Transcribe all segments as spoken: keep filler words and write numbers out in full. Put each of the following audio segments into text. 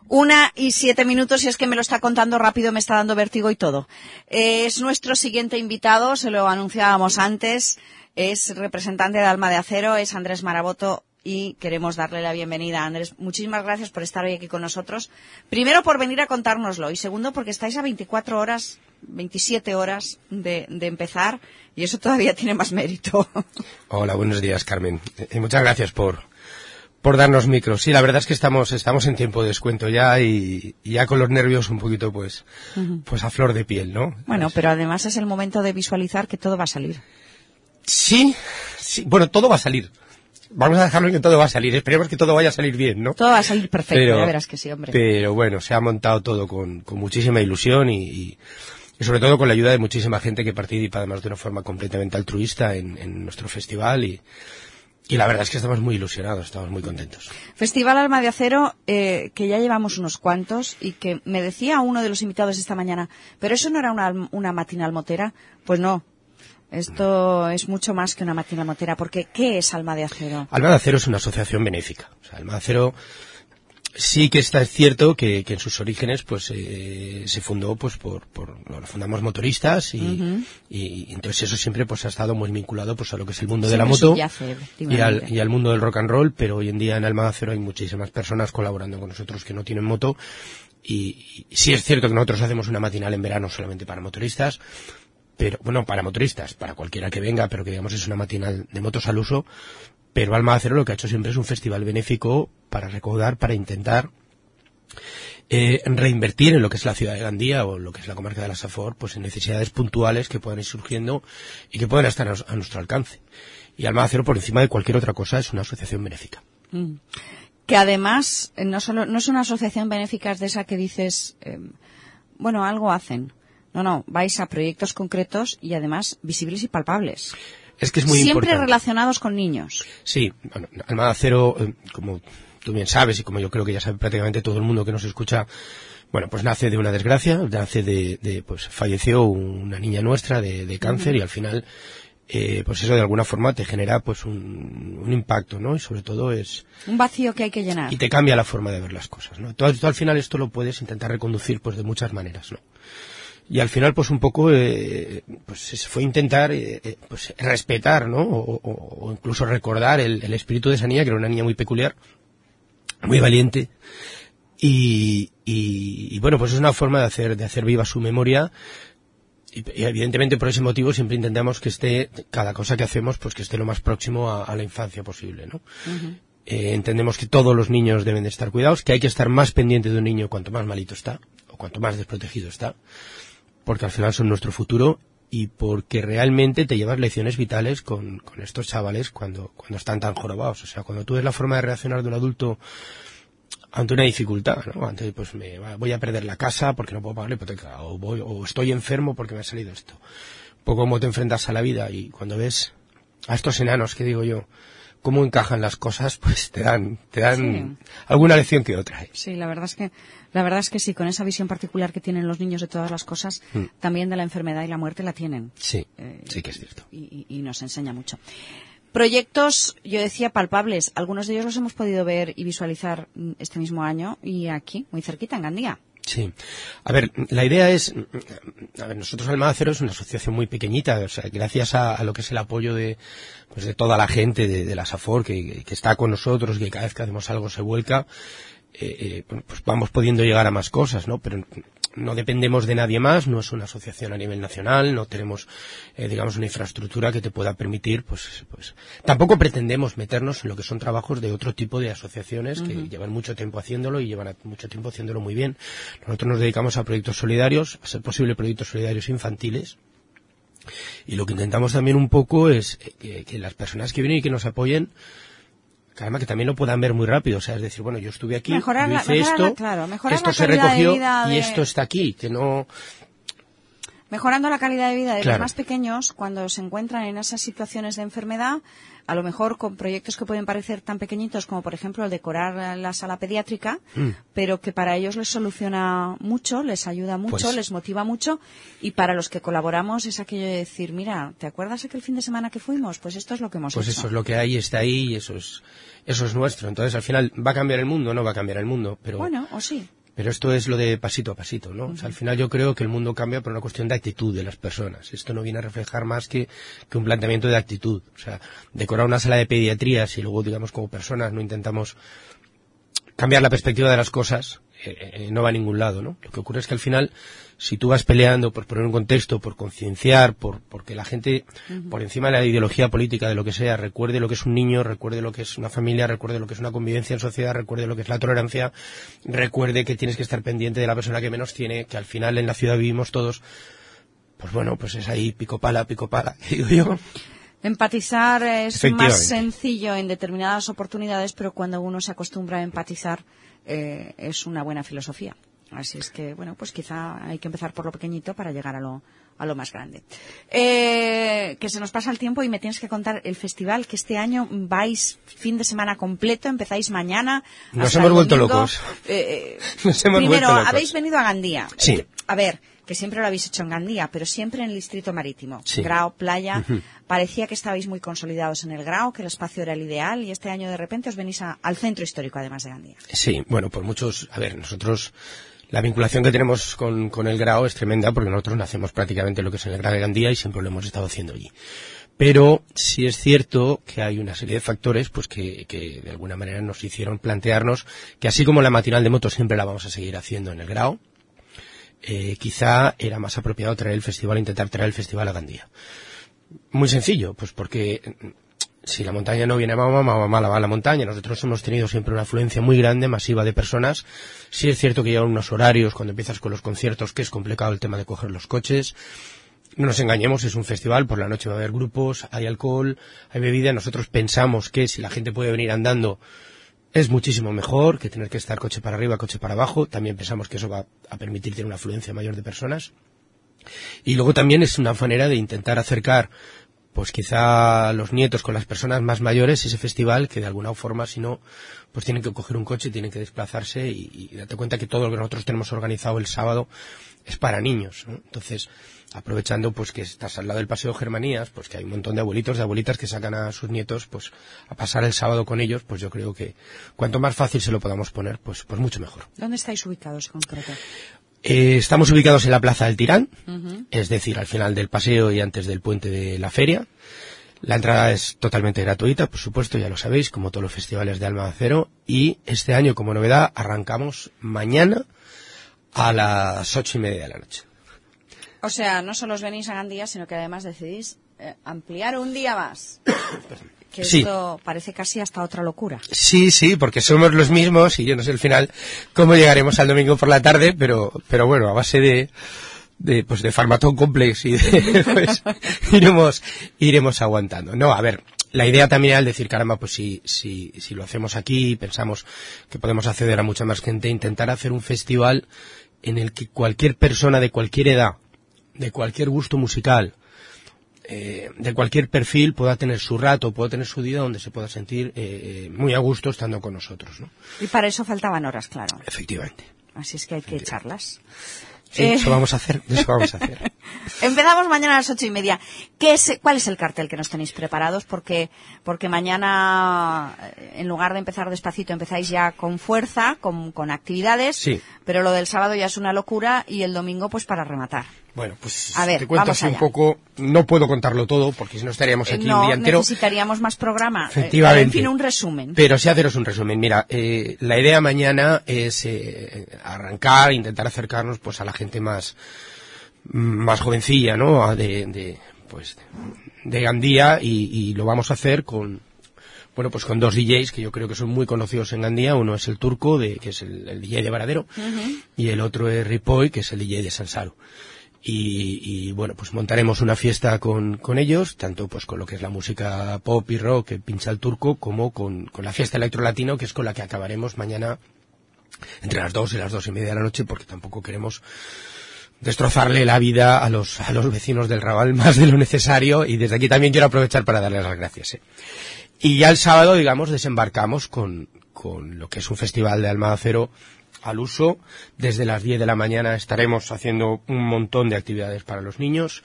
Una y siete minutos, y es que me lo está contando rápido, me está dando vértigo y todo. Eh, es nuestro siguiente invitado, se lo anunciábamos antes, es representante de Alma de Acero, es Andrés Maraboto, y queremos darle la bienvenida. Andrés, muchísimas gracias por estar hoy aquí con nosotros. Primero, por venir a contárnoslo, y segundo, porque estáis a veinticuatro horas, veintisiete horas de, de empezar, y eso todavía tiene más mérito. Hola, buenos días, Carmen. Eh, muchas gracias por... por darnos micro. Sí, la verdad es que estamos estamos en tiempo de descuento ya y, y ya con los nervios un poquito pues uh-huh. pues a flor de piel, ¿no? Bueno, pero además es el momento de visualizar que todo va a salir. Sí, sí, bueno, todo va a salir. Vamos a dejarlo en que todo va a salir. Esperemos que todo vaya a salir bien, ¿no? Todo va a salir perfecto, pero, ya verás que sí, hombre. Pero bueno, se ha montado todo con, con muchísima ilusión y, y, y sobre todo con la ayuda de muchísima gente que participa además de una forma completamente altruista en, en nuestro festival y Y la verdad es que estamos muy ilusionados, estamos muy contentos. Festival Alma de Acero, eh, que ya llevamos unos cuantos, y que me decía uno de los invitados esta mañana, pero eso no era una, una matinal motera. Pues no, esto no. Es mucho más que una matinal motera, porque ¿qué es Alma de Acero? Alma de Acero es una asociación benéfica. O sea, Alma de Acero sí que está es cierto que, que en sus orígenes pues eh, se fundó pues por, por lo fundamos motoristas y, uh-huh. y, y entonces eso siempre pues ha estado muy vinculado pues a lo que es el mundo siempre de la moto subyace, y al y al mundo del rock and roll, pero hoy en día en Alma de Acero hay muchísimas personas colaborando con nosotros que no tienen moto y, y sí es cierto que nosotros hacemos una matinal en verano solamente para motoristas, pero bueno, para motoristas, para cualquiera que venga, pero que digamos es una matinal de motos al uso. Pero Alma de Acero lo que ha hecho siempre es un festival benéfico para recaudar, para intentar eh, reinvertir en lo que es la ciudad de Gandía o lo que es la comarca de la Safor, pues en necesidades puntuales que puedan ir surgiendo y que puedan estar a, a nuestro alcance. Y Alma de Acero, por encima de cualquier otra cosa, es una asociación benéfica. Mm. Que además no solo no es una asociación benéfica de esa que dices, eh, bueno, algo hacen. No, no, vais a proyectos concretos y además visibles y palpables. Es que es muy Siempre importante. Relacionados con niños. Sí, bueno, Alma de Acero, eh, como tú bien sabes y como yo creo que ya sabe prácticamente todo el mundo que nos escucha, bueno, pues nace de una desgracia, nace de, de pues falleció una niña nuestra de, de cáncer uh-huh. y al final, eh, pues eso de alguna forma te genera pues un, un impacto, ¿no? Y sobre todo es... un vacío que hay que llenar. Y te cambia la forma de ver las cosas, ¿no? Entonces, al final esto lo puedes intentar reconducir pues de muchas maneras, ¿no? Y al final, pues un poco, eh, pues fue intentar, eh, pues respetar, ¿no? O, o, o incluso recordar el, el espíritu de esa niña, que era una niña muy peculiar, muy valiente. Y, y, y bueno, pues es una forma de hacer, de hacer viva su memoria. Y, y evidentemente por ese motivo siempre intentamos que esté, cada cosa que hacemos, pues que esté lo más próximo a, a la infancia posible, ¿no? Uh-huh. Eh, entendemos que todos los niños deben de estar cuidados, que hay que estar más pendiente de un niño cuanto más malito está, o cuanto más desprotegido está. Porque al final son nuestro futuro y porque realmente te llevas lecciones vitales con, con estos chavales cuando, cuando están tan jorobados. O sea, cuando tú ves la forma de reaccionar de un adulto ante una dificultad, ¿no? Ante, pues me voy a perder la casa porque no puedo pagar la hipoteca, o voy, o estoy enfermo porque me ha salido esto. Un poco cómo te enfrentas a la vida y cuando ves a estos enanos, que digo yo, cómo encajan las cosas, pues te dan, te dan sí. alguna lección que otra. ¿eh? Sí, la verdad es que, la verdad es que sí, con esa visión particular que tienen los niños de todas las cosas, mm. también de la enfermedad y la muerte la tienen. Sí, eh, sí que es cierto. Y, y, y nos enseña mucho. Proyectos, yo decía, palpables. Algunos de ellos los hemos podido ver y visualizar este mismo año y aquí, muy cerquita, en Gandía. Sí. A ver, la idea es, a ver, nosotros Alma de Acero es una asociación muy pequeñita, o sea, gracias a, a lo que es el apoyo de, pues de toda la gente de, de la Safor que, que está con nosotros, que cada vez que hacemos algo se vuelca, eh, eh, pues vamos pudiendo llegar a más cosas, ¿no? Pero no dependemos de nadie más, no es una asociación a nivel nacional, no tenemos, eh, digamos, una infraestructura que te pueda permitir, pues, pues, tampoco pretendemos meternos en lo que son trabajos de otro tipo de asociaciones uh-huh. que llevan mucho tiempo haciéndolo y llevan mucho tiempo haciéndolo muy bien. Nosotros nos dedicamos a proyectos solidarios, a ser posible proyectos solidarios infantiles, y lo que intentamos también un poco es que, que las personas que vienen y que nos apoyen, que además que también lo puedan ver muy rápido, o sea, es decir, bueno, yo estuve aquí, mejorar yo hice la, esto, claro, esto se recogió de... y esto está aquí, que no... Mejorando la calidad de vida de claro. los más pequeños cuando se encuentran en esas situaciones de enfermedad, a lo mejor con proyectos que pueden parecer tan pequeñitos como, por ejemplo, el decorar la sala pediátrica, mm. pero que para ellos les soluciona mucho, les ayuda mucho, pues... les motiva mucho, y para los que colaboramos es aquello de decir, mira, ¿te acuerdas aquel fin de semana que fuimos? Pues esto es lo que hemos pues hecho. Pues eso es lo que hay, está ahí y eso es, eso es nuestro. Entonces, al final, ¿va a cambiar el mundo? No va a cambiar el mundo, pero... Bueno, o sí. Pero esto es lo de pasito a pasito, ¿no? Uh-huh. O sea, al final yo creo que el mundo cambia por una cuestión de actitud de las personas. Esto no viene a reflejar más que, que un planteamiento de actitud. O sea, decorar una sala de pediatría, si luego, digamos, como personas no intentamos cambiar la perspectiva de las cosas, eh, eh, no va a ningún lado, ¿no? Lo que ocurre es que al final, si tú vas peleando por poner un contexto, por concienciar, por porque la gente, uh-huh. por encima de la ideología política, de lo que sea, recuerde lo que es un niño, recuerde lo que es una familia, recuerde lo que es una convivencia en sociedad, recuerde lo que es la tolerancia, recuerde que tienes que estar pendiente de la persona que menos tiene, que al final en la ciudad vivimos todos, pues bueno, pues es ahí pico pala, pico pala, digo yo. Empatizar es más sencillo en determinadas oportunidades, pero cuando uno se acostumbra a empatizar eh, es una buena filosofía. Así es que, bueno, pues quizá hay que empezar por lo pequeñito para llegar a lo, a lo más grande. Eh, que se nos pasa el tiempo y me tienes que contar el festival, que este año vais fin de semana completo, empezáis mañana. Nos hemos vuelto locos. Eh, Nos hemos primero, vuelto locos. habéis venido a Gandía. Sí. Eh, a ver, que siempre lo habéis hecho en Gandía, pero siempre en el distrito marítimo. Sí. Grao, playa. Uh-huh. Parecía que estabais muy consolidados en el Grao, que el espacio era el ideal, y este año de repente os venís a, al centro histórico, además de Gandía. Sí, bueno, por muchos, a ver, nosotros, la vinculación que tenemos con, con el Grao es tremenda, porque nosotros nacemos prácticamente lo que es en el Grao de Gandía y siempre lo hemos estado haciendo allí. Pero sí es cierto que hay una serie de factores pues que, que de alguna manera nos hicieron plantearnos que así como la matinal de motos siempre la vamos a seguir haciendo en el Grao, eh, quizá era más apropiado traer el festival, intentar traer el festival a Gandía. Muy sencillo, pues porque si la montaña no viene a Mahoma, Mahoma va a la montaña. Nosotros hemos tenido siempre una afluencia muy grande, masiva de personas. Sí es cierto que llevan unos horarios cuando empiezas con los conciertos, que es complicado el tema de coger los coches. No nos engañemos, es un festival, por la noche va a haber grupos, hay alcohol, hay bebida. Nosotros pensamos que si la gente puede venir andando es muchísimo mejor que tener que estar coche para arriba, coche para abajo. También pensamos que eso va a permitir tener una afluencia mayor de personas. Y luego también es una manera de intentar acercar pues quizá los nietos con las personas más mayores ese festival, que de alguna forma si no pues tienen que coger un coche, tienen que desplazarse y, y date cuenta que todo lo que nosotros tenemos organizado el sábado es para niños, ¿no? Entonces, aprovechando pues que estás al lado del Paseo Germanías, pues que hay un montón de abuelitos, de abuelitas que sacan a sus nietos pues a pasar el sábado con ellos, pues yo creo que cuanto más fácil se lo podamos poner, pues pues mucho mejor. ¿Dónde estáis ubicados en concreto? Eh, estamos ubicados en la Plaza del Tirán, Uh-huh. es decir, al final del paseo y antes del puente de la feria. La entrada es totalmente gratuita, por supuesto, ya lo sabéis, como todos los festivales de Alma de Acero. Y este año, como novedad, arrancamos mañana a las ocho y media de la noche. O sea, no solo os venís a Gandía, sino que además decidís eh, ampliar un día más. Que Sí. esto parece casi hasta otra locura. Sí, sí, porque somos los mismos y yo no sé al final cómo llegaremos al domingo por la tarde, pero pero bueno, a base de de pues de Farmatón Complex y de, pues iremos iremos aguantando. No, a ver, la idea también era el decir, caramba, pues si si si lo hacemos aquí, pensamos que podemos acceder a mucha más gente, intentar hacer un festival en el que cualquier persona de cualquier edad, de cualquier gusto musical, Eh, de cualquier perfil pueda tener su rato, pueda tener su día donde se pueda sentir eh, muy a gusto estando con nosotros, ¿no? Y para eso faltaban horas, claro. Efectivamente. Así es que hay que echarlas. Sí, Eh. eso vamos a hacer, eso vamos a hacer. Empezamos mañana a las ocho y media. ¿Qué es, ¿Cuál es el cartel que nos tenéis preparados? Porque, porque mañana, en lugar de empezar despacito, empezáis ya con fuerza, con, con actividades. Sí. Pero lo del sábado ya es una locura y el domingo, pues para rematar. Bueno, pues A ver, te cuento vamos así un allá. poco, no puedo contarlo todo porque si no estaríamos aquí no, un día entero. necesitaríamos más programa. Efectivamente. Eh, en fin, un resumen. Pero sí haceros un resumen. Mira, eh, la idea mañana es eh, arrancar, intentar acercarnos pues a la gente más más jovencilla, ¿no? De, de pues de Gandía y, y lo vamos a hacer con bueno pues con dos D Js que yo creo que son muy conocidos en Gandía. Uno es el Turco, de, que es el, el D J de Varadero, Uh-huh. y el otro es Ripoll, que es el D J de Sansaro. Y, y bueno, pues montaremos una fiesta con, con ellos, tanto pues con lo que es la música pop y rock que pincha el Turco, como con, con la fiesta electrolatino, que es con la que acabaremos mañana entre las dos y las dos y media de la noche, porque tampoco queremos destrozarle la vida a los, a los vecinos del Raval más de lo necesario, y desde aquí también quiero aprovechar para darles las gracias, ¿eh? Y ya el sábado, digamos, desembarcamos con, con lo que es un festival de Alma de Acero al uso. Desde las diez de la mañana estaremos haciendo un montón de actividades para los niños.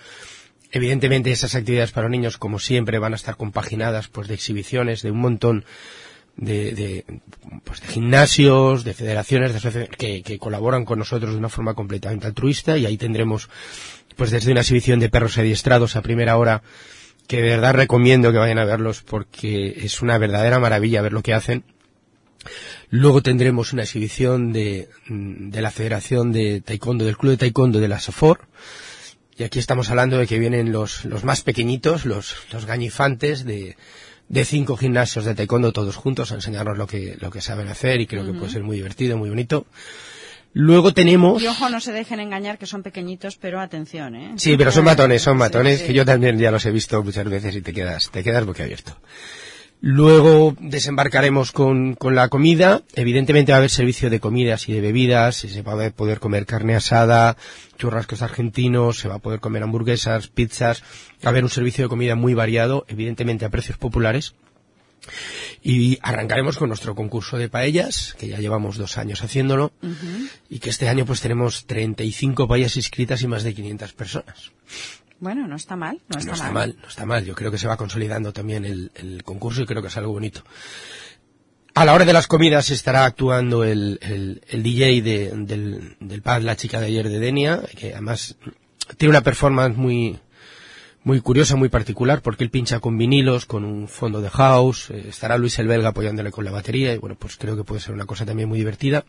Evidentemente esas actividades para los niños, como siempre, van a estar compaginadas pues de exhibiciones de un montón de, de, pues de gimnasios, de federaciones, de asociaciones que, que colaboran con nosotros de una forma completamente altruista, y ahí tendremos pues desde una exhibición de perros adiestrados a primera hora, que de verdad recomiendo que vayan a verlos porque es una verdadera maravilla ver lo que hacen. Luego tendremos una exhibición de, de la Federación de Taekwondo, del Club de Taekwondo de la SOFOR, y aquí estamos hablando de que vienen los, los más pequeñitos, los, los gañifantes de, de cinco gimnasios de Taekwondo todos juntos a enseñarnos lo que, lo que saben hacer, y creo uh-huh. que puede ser muy divertido, muy bonito. Luego tenemos... Y ojo, no se dejen engañar que son pequeñitos, pero atención, ¿eh? Sí, pero son matones, son matones, sí, sí. que yo también ya los he visto muchas veces y te quedas, te quedas boquiabierto. Luego desembarcaremos con, con la comida. Evidentemente va a haber servicio de comidas y de bebidas, se va a poder comer carne asada, churrascos argentinos, se va a poder comer hamburguesas, pizzas, va a haber un servicio de comida muy variado, evidentemente a precios populares. Y arrancaremos con nuestro concurso de paellas, que ya llevamos dos años haciéndolo, uh-huh. y que este año pues tenemos treinta y cinco paellas inscritas y más de quinientas personas. Bueno, no está mal, no está, no está mal. mal. No está mal, yo creo que se va consolidando también el, el concurso y creo que es algo bonito. A la hora de las comidas estará actuando el, el, el D J de, del, del pub La Chica de Ayer de Denia, que además tiene una performance muy... muy curiosa, muy particular, porque él pincha con vinilos, con un fondo de house, eh, estará Luis el Belga apoyándole con la batería, y bueno, pues creo que puede ser una cosa también muy divertida.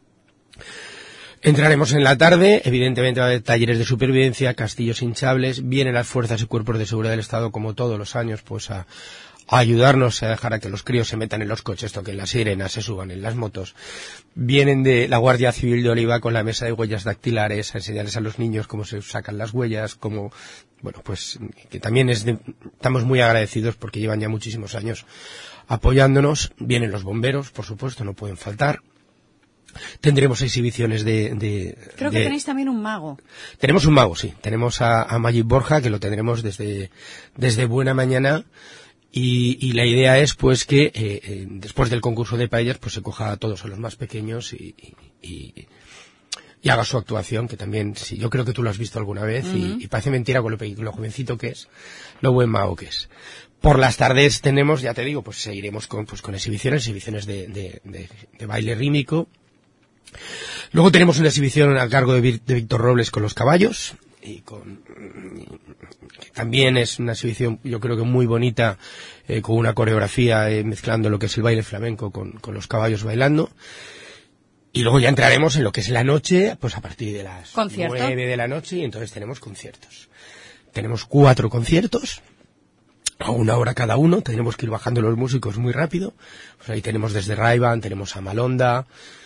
Entraremos en la tarde, evidentemente va a haber talleres de supervivencia, castillos hinchables, vienen las fuerzas y cuerpos de seguridad del Estado, como todos los años, pues a, a ayudarnos, a dejar a que los críos se metan en los coches, toquen las sirenas, se suban en las motos. Vienen de la Guardia Civil de Oliva con la mesa de huellas dactilares, a enseñarles a los niños cómo se sacan las huellas, cómo, bueno, pues, que también es de, estamos muy agradecidos porque llevan ya muchísimos años apoyándonos. Vienen los bomberos, por supuesto, no pueden faltar. Tendremos exhibiciones de... de Creo que de... tenéis también un mago. Tenemos un mago, sí. Tenemos a, a Maggi Borja, que lo tendremos desde, desde buena mañana. Y, y la idea es, pues, que eh, eh, después del concurso de paellas, pues se coja a todos, a los más pequeños y, y, y, y haga su actuación, que también, sí, yo creo que tú lo has visto alguna vez, uh-huh. y, y parece mentira con lo, lo jovencito que es, lo buen mago que es. Por las tardes tenemos, ya te digo, pues seguiremos con, pues, con exhibiciones, exhibiciones de, de, de, de baile rítmico. Luego tenemos una exhibición a cargo de, de Víctor Robles con los caballos, y con, que también es una exhibición yo creo que muy bonita, eh, con una coreografía eh, mezclando lo que es el baile flamenco con, con los caballos bailando. Y luego ya entraremos en lo que es la noche, pues a partir de las ¿Concierto? nueve de la noche, y entonces tenemos conciertos. Tenemos cuatro conciertos, a una hora cada uno, tenemos que ir bajando los músicos muy rápido. Pues ahí tenemos desde Ray-Ban, tenemos a Malonda.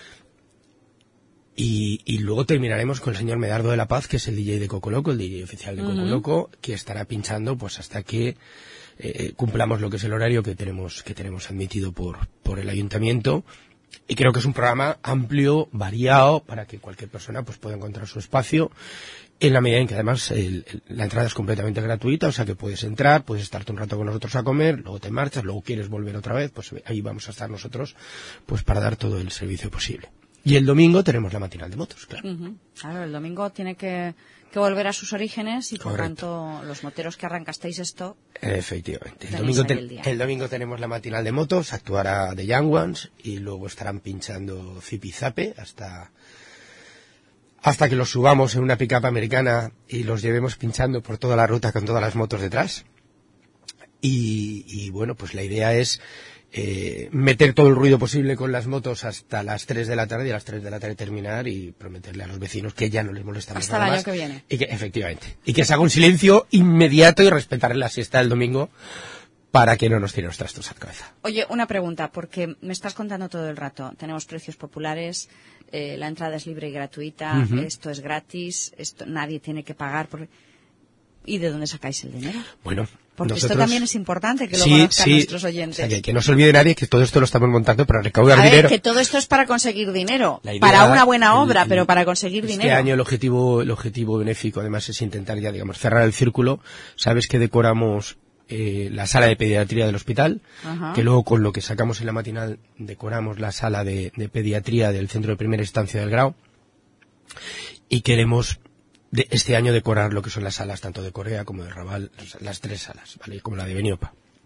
Y, y luego terminaremos con el señor Medardo de la Paz, que es el D J de Coco Loco, el D J oficial de Coco uh-huh. Loco, que estará pinchando pues hasta que eh, cumplamos lo que es el horario que tenemos que tenemos admitido por por el ayuntamiento. Y creo que es un programa amplio, variado, para que cualquier persona pues pueda encontrar su espacio, en la medida en que además el, el, la entrada es completamente gratuita, o sea que puedes entrar, puedes estarte un rato con nosotros a comer, luego te marchas, luego quieres volver otra vez, pues ahí vamos a estar nosotros pues para dar todo el servicio posible. Y el domingo tenemos la matinal de motos, claro. Uh-huh. Claro, el domingo tiene que, que volver a sus orígenes y, por Correcto. tanto, los moteros que arrancasteis esto... Efectivamente. El domingo, te, el, el domingo tenemos la matinal de motos, actuará The Young Ones y luego estarán pinchando Zipizape hasta, hasta que los subamos en una pick-up americana y los llevemos pinchando por toda la ruta con todas las motos detrás. Y, y bueno, pues la idea es... Eh, meter todo el ruido posible con las motos hasta las tres de la tarde y a las tres de la tarde terminar y prometerle a los vecinos que ya no les molestamos hasta nada el año más. que viene. Y que, efectivamente. Y que se haga un silencio inmediato y respetar la siesta del domingo para que no nos tiren los trastos a la cabeza. Oye, una pregunta, porque me estás contando todo el rato. Tenemos precios populares, eh, la entrada es libre y gratuita, uh-huh. esto es gratis, esto nadie tiene que pagar. Por... ¿Y de dónde sacáis el dinero? Bueno, porque nosotros... esto también es importante que lo sí, conozcan sí. nuestros oyentes. O sea, que, que no se olvide nadie que todo esto lo estamos montando para recaudar a ver, dinero. que todo esto es para conseguir dinero, idea, para una buena obra, el, pero para conseguir este dinero. Este año el objetivo, el objetivo benéfico además es intentar ya, digamos, cerrar el círculo. Sabes que decoramos eh, la sala de pediatría del hospital, Ajá. que luego con lo que sacamos en la matinal decoramos la sala de, de pediatría del centro de primera instancia del Grau, y queremos de este año decorar lo que son las salas tanto de Corea como de Raval, las tres salas, ¿vale? Como la de Beniopa.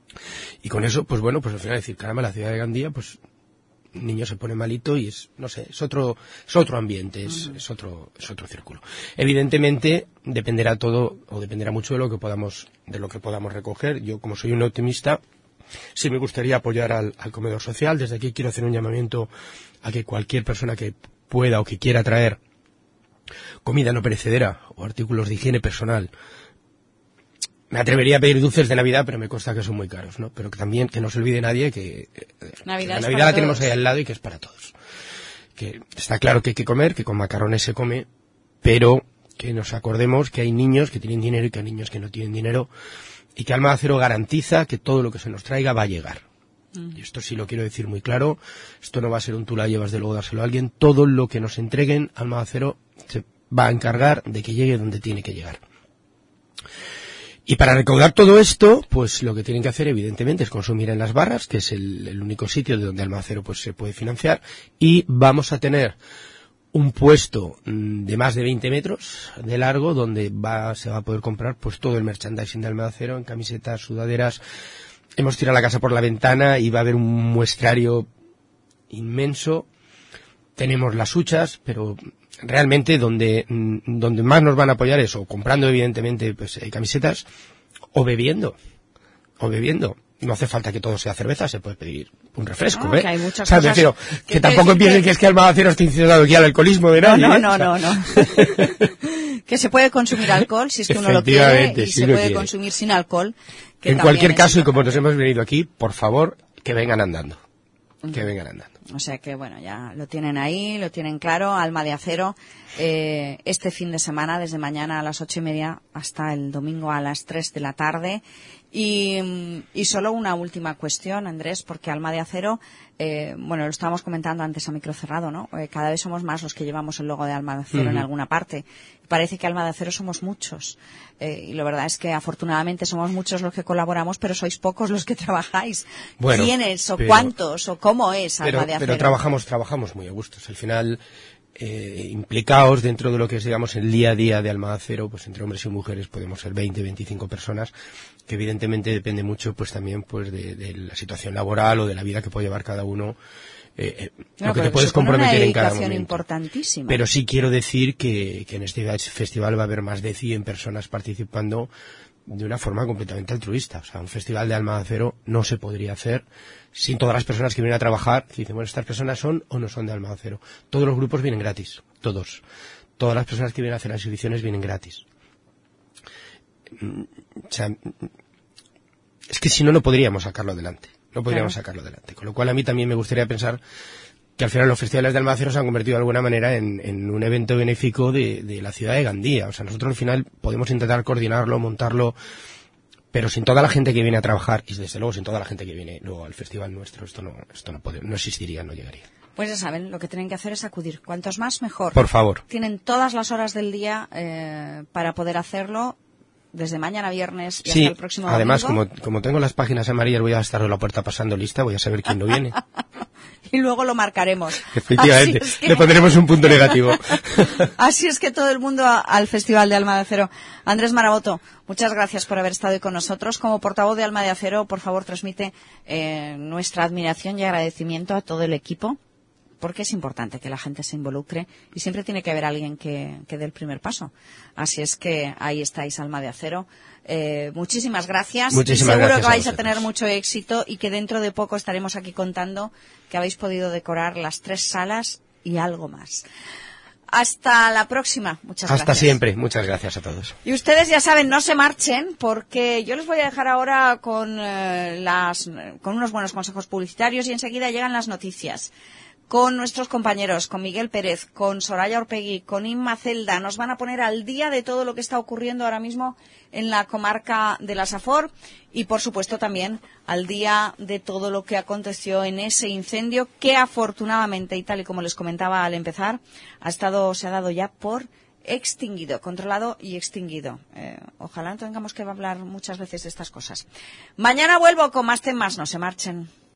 Y con eso, pues bueno, pues al final decir, caramba, la ciudad de Gandía, pues un niño se pone malito y es, no sé, es otro, es otro ambiente, es, uh-huh. es otro, es otro círculo. Evidentemente, dependerá todo, o dependerá mucho de lo que podamos, de lo que podamos recoger. Yo, como soy un optimista, sí me gustaría apoyar al, al comedor social. Desde aquí quiero hacer un llamamiento a que cualquier persona que pueda o que quiera traer comida no perecedera o artículos de higiene personal. Me atrevería a pedir dulces de Navidad, pero me consta que son muy caros, ¿no? Pero que también, que no se olvide nadie que, Navidad que la Navidad la tenemos ahí al lado y que es para todos. Que está claro que hay que comer, que con macarrones se come, pero que nos acordemos que hay niños que tienen dinero y que hay niños que no tienen dinero, y que Alma de Acero garantiza que todo lo que se nos traiga va a llegar. Mm. Y esto sí lo quiero decir muy claro, esto no va a ser un tú la llevas de luego dárselo a alguien, todo lo que nos entreguen, Alma de Acero se va a encargar de que llegue donde tiene que llegar. Y para recaudar todo esto, pues lo que tienen que hacer evidentemente es consumir en las barras, que es el, el único sitio de donde Alma de Acero pues se puede financiar, y vamos a tener un puesto de más de veinte metros de largo donde va, se va a poder comprar pues todo el merchandising de Alma de Acero, en camisetas, sudaderas. Hemos tirado la casa por la ventana y va a haber un muestrario inmenso. Tenemos las huchas, pero realmente donde donde más nos van a apoyar es o comprando evidentemente pues eh, camisetas o bebiendo o bebiendo no hace falta que todo sea cerveza, se puede pedir un refresco, ah, ¿eh? Que hay muchas o sea, cosas refiero, que, que tampoco piensen que... que es que Alma de Acero está incendiando aquí al alcoholismo de nadie. No, ¿eh? no, no, no, no. Que se puede consumir alcohol si es que uno lo quiere y sí se lo puede quiere. consumir sin alcohol. Que en cualquier caso, y como nos hemos venido aquí, por favor, que vengan andando. Que vengan andando. O sea que, bueno, ya lo tienen ahí, lo tienen claro. Alma de Acero, eh, este fin de semana, desde mañana a las ocho y media hasta el domingo a las tres de la tarde. Y, y solo una última cuestión, Andrés, porque Alma de Acero, eh, bueno, lo estábamos comentando antes a micro cerrado, ¿no? Eh, cada vez somos más los que llevamos el logo de Alma de Acero uh-huh. en alguna parte. Parece que Alma de Acero somos muchos. Eh, y la verdad es que afortunadamente somos muchos los que colaboramos, pero sois pocos los que trabajáis. Bueno, ¿quiénes o pero, cuántos o cómo es Alma pero, de Acero? Pero trabajamos, trabajamos muy a gustos. Al final, eh, implicados dentro de lo que es, digamos, el día a día de Alma de Acero, pues entre hombres y mujeres podemos ser veinte, veinticinco personas, que evidentemente depende mucho, pues también, pues de, de la situación laboral o de la vida que puede llevar cada uno. Eh, eh, no, lo que te puedes comprometer en cada momento. Importantísima. Pero sí quiero decir que, que en este festival va a haber más de cien personas participando de una forma completamente altruista. O sea, un festival de Alma de Acero no se podría hacer sin todas las personas que vienen a trabajar. Que dicen, bueno, estas personas son o no son de Alma de Acero. Todos los grupos vienen gratis. Todos. Todas las personas que vienen a hacer las exhibiciones vienen gratis. O sea, es que si no, no podríamos sacarlo adelante. No podríamos claro. sacarlo adelante. Con lo cual a mí también me gustaría pensar que al final los festivales de Alma de Acero se han convertido de alguna manera en, en un evento benéfico de, de la ciudad de Gandía. O sea, nosotros al final podemos intentar coordinarlo, montarlo, pero sin toda la gente que viene a trabajar y desde luego sin toda la gente que viene luego al festival nuestro, esto no, esto no, puede, no existiría, no llegaría. Pues ya saben, lo que tienen que hacer es acudir. Cuantos más, mejor. Por favor. Tienen todas las horas del día eh, para poder hacerlo. Desde mañana viernes y sí, hasta el próximo domingo. Además, como, como tengo las páginas amarillas, voy a estar en la puerta pasando lista, voy a saber quién no viene. Y luego lo marcaremos. Efectivamente, es que... le pondremos un punto negativo. Así es que todo el mundo a, al Festival de Alma de Acero. Andrés Maraboto, muchas gracias por haber estado hoy con nosotros. Como portavoz de Alma de Acero, por favor, transmite eh, nuestra admiración y agradecimiento a todo el equipo, porque es importante que la gente se involucre y siempre tiene que haber alguien que, que dé el primer paso. Así es que ahí estáis, Alma de Acero. Eh, muchísimas gracias. Muchísimas y seguro gracias que vais a, a tener mucho éxito y que dentro de poco estaremos aquí contando que habéis podido decorar las tres salas y algo más. Hasta la próxima. Muchas Hasta gracias. Hasta siempre. Muchas gracias a todos. Y ustedes ya saben, no se marchen porque yo les voy a dejar ahora con, eh, las, con unos buenos consejos publicitarios y enseguida llegan las noticias. Con nuestros compañeros, con Miguel Pérez, con Soraya Orpegui, con Inma Celda, nos van a poner al día de todo lo que está ocurriendo ahora mismo en la comarca de la Safor y, por supuesto, también al día de todo lo que aconteció en ese incendio que, afortunadamente, y tal y como les comentaba al empezar, ha estado, se ha dado ya por extinguido, controlado y extinguido. Eh, ojalá no tengamos que hablar muchas veces de estas cosas. Mañana vuelvo con más temas, no se marchen.